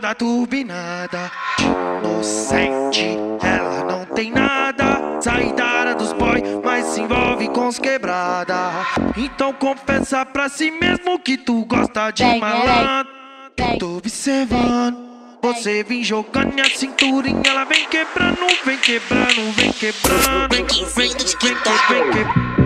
toda turbinada, inocente, ela não tem nada. Sai da área dos boy, mas se envolve com os quebrada. Então confessa pra si mesmo que tu gosta de malandro. Eu tô observando você vem jogando minha cinturinha, ela vem quebrando, vem quebrando, vem quebrando, vem quebrando, vem quebrando.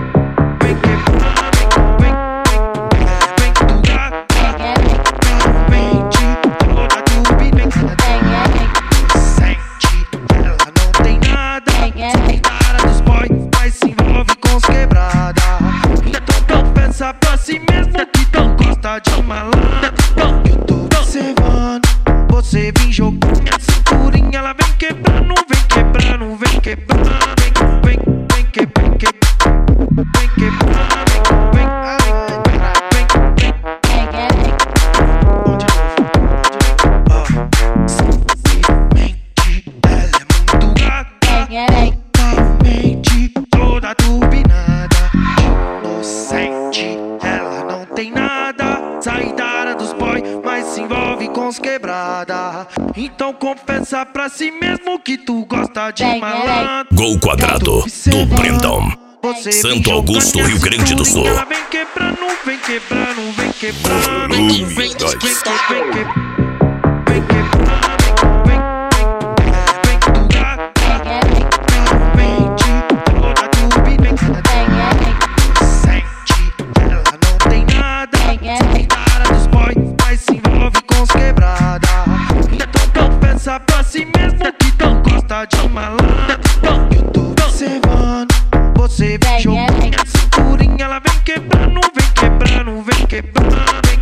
Pra si mesmo que não gosta de malandro. Eu tô observando você vem jogando minha cinturinha, ela vem quebrando, vem quebrando, vem quebrando, vem quebrando, vem quebrando, vem quebrando. Simplesmente ela é muito gata, totalmente toda turbinada, inocente, ela não tem nada. Sai da área dos boy, mas se envolve com os quebrada. Então confessa pra si mesmo que tu gosta de malandro. Gol Quadrado do Brandão, Santo Augusto, Rio Grande do Sul. Ela vem quebrando, vem quebrando, vem quebrando, vem quebrando, vem quebrando. Pra si mesmo que não gosta de malandro. Eu tô observando você vem jogando minha cinturinha, ela vem quebrando, vem quebrando, vem quebrando, vem